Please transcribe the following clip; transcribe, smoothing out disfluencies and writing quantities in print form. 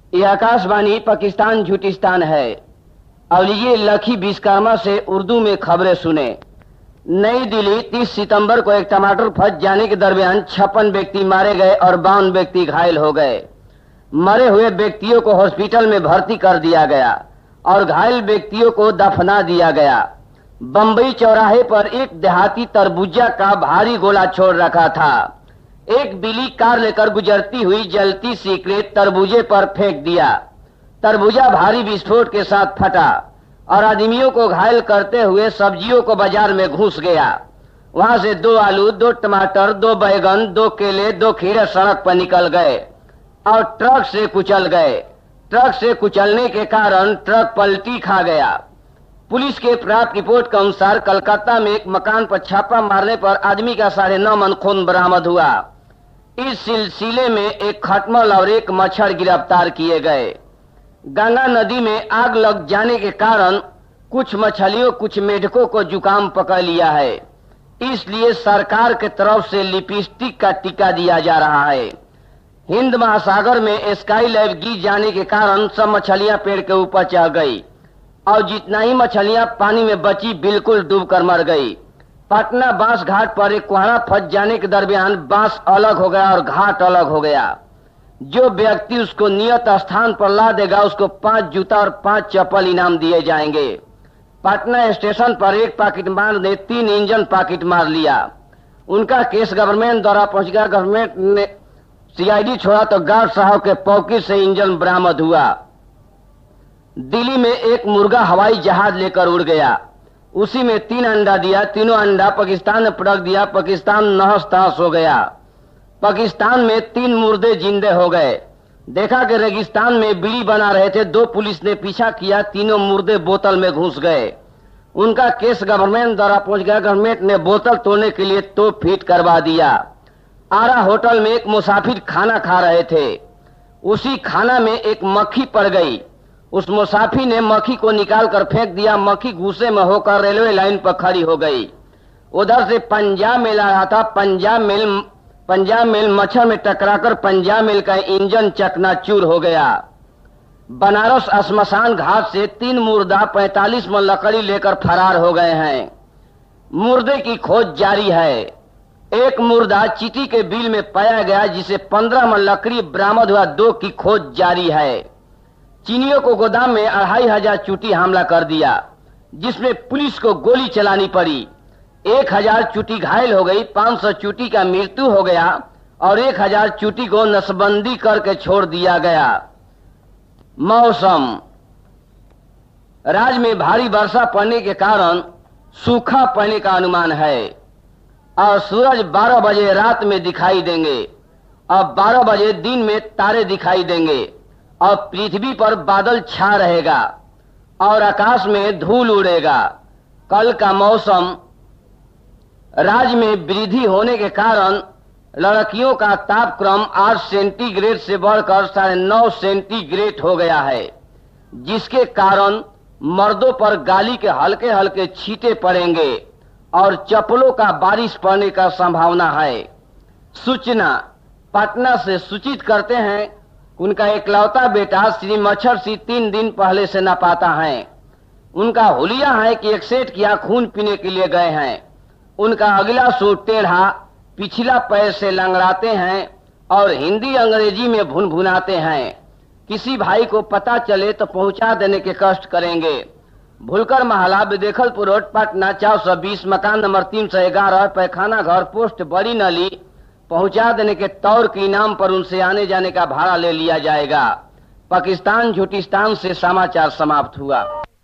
ये आकाशवाणी पाकिस्तान झूठिस्तान है और ये लखी विश्वकर्मा से उर्दू में खबरें सुने। नई दिल्ली 30 सितंबर को एक टमाटर फंस जाने के दरमियान 56 व्यक्ति मारे गए और 52 व्यक्ति घायल हो गए। मरे हुए व्यक्तियों को हॉस्पिटल में भर्ती कर दिया गया और घायल व्यक्तियों को दफना दिया गया। बंबई चौराहे पर एक देहाती तरबूजा का भारी गोला छोड़ रखा था। एक बिल्ली कार लेकर गुजरती हुई जलती सिगरेट तरबूजे पर फेंक दिया। तरबूजा भारी विस्फोट के साथ फटा और आदमियों को घायल करते हुए सब्जियों को बाजार में घुस गया। वहां से 2 आलू, 2 टमाटर, 2 बैगन, 2 केले, 2 खीरे सड़क पर निकल गए और ट्रक से कुचल गए। ट्रक से कुचलने के कारण ट्रक पलटी खा गया। पुलिस के प्राप्त रिपोर्ट के अनुसार कलकत्ता में एक मकान पर छापा मारने पर आदमी का 9.5 मन खून बरामद हुआ। इस सिलसिले में एक खटमल और एक मच्छर गिरफ्तार किए गए। गंगा नदी में आग लग जाने के कारण कुछ मछलियों, कुछ मेढकों को जुकाम पकड़ लिया है। इसलिए सरकार के तरफ से लिपस्टिक का टीका दिया जा रहा है। हिंद महासागर में स्काई लैब गिर जाने के कारण सब मछलियां पेड़ के ऊपर चढ़ गई और जितना ही मछलियां पानी में बची बिल्कुल डूबकर मर गई। पटना बांस घाट पर एक कोहड़ा फंस जाने के दरमियान बांस अलग हो गया और घाट अलग हो गया। जो व्यक्ति उसको नियत स्थान पर ला देगा उसको 5 जूता और 5 चप्पल इनाम दिए जाएंगे। पटना स्टेशन पर एक पॉकेटमार ने 3 इंजन पॉकेट मार लिया। उनका केस गवर्नमेंट द्वारा पहुंच गया। गवर्नमेंट ने सीआईडी छोड़ा तो गार्ड साहब के पॉकेट से इंजन बरामद हुआ। दिल्ली में एक मुर्गा हवाई जहाज लेकर उड़ गया। उसी में 3 अंडा दिया। तीनों अंडा पाकिस्तान ने पटक दिया। पाकिस्तान नहस तहस हो गया। पाकिस्तान में 3 मुर्दे जिंदे हो गए। देखा कि रेगिस्तान में बीड़ी बना रहे थे। 2 पुलिस ने पीछा किया। तीनों मुर्दे बोतल में घुस गए। उनका केस गवर्नमेंट द्वारा पहुंच गया। गवर्नमेंट ने बोतल तोड़ने के लिए तोप फिट करवा दिया। आरा होटल में एक मुसाफिर खाना खा रहे थे। उसी खाना में एक मक्खी पड़ गई। उस मुसाफिर ने मक्खी को निकालकर फेंक दिया। मक्खी गुस्से में होकर रेलवे लाइन पर खड़ी हो गई। उधर से पंजाब मेल आ रहा था। पंजाब मेल मच्छर में टकराकर पंजाब मेल का इंजन चकनाचूर हो गया। बनारस श्मशान घाट से 3 मुर्दा 45 मन लकड़ी लेकर फरार हो गए हैं। मुर्दे की खोज जारी है। एक मुर्दा चीटी के बिल में पाया गया जिसे 15 मन लकड़ी बरामद हुआ। 2 की खोज जारी है। चीनियों को गोदाम में 2500 चूटी हमला कर दिया जिसमें पुलिस को गोली चलानी पड़ी। 1000 चूटी घायल हो गई। 500 चूटी का मृत्यु हो गया और 1000 चूटी को नसबंदी करके छोड़ दिया गया। मौसम, राज्य में भारी वर्षा पड़ने के कारण सूखा पड़ने का अनुमान है और सूरज 12 बजे रात में दिखाई देंगे और 12 बजे दिन में तारे दिखाई देंगे और पृथ्वी पर बादल छा रहेगा और आकाश में धूल उड़ेगा। कल का मौसम, राज्य में वृद्धि होने के कारण लड़कियों का तापक्रम 8 सेंटीग्रेड से बढ़कर 9.5 सेंटीग्रेड हो गया है, जिसके कारण मर्दों पर गाली के हल्के हल्के छींटे पड़ेंगे और चप्पलों का बारिश पड़ने का संभावना है। सूचना, पटना से सूचित करते हैं उनका एकलौता बेटा श्री मच्छर सिंह 3 दिन पहले से नापता है। उनका हुलिया है कि एक सेठ किया खून पीने के लिए गए हैं। उनका अगला सूट टेढ़ा, पिछला पैर से लंगड़ाते हैं और हिंदी अंग्रेजी में भुनभुनाते हैं। किसी भाई को पता चले तो पहुंचा देने के कष्ट करेंगे। भूलकर महला, विदेखलपुर रोड, पटना 420, मकान नंबर 311, पैखाना घर, पोस्ट बड़ी नली। पहुंचा देने के तौर के इनाम पर उनसे आने जाने का भाड़ा ले लिया जाएगा। पाकिस्तान झूठिस्तान से समाचार समाप्त हुआ।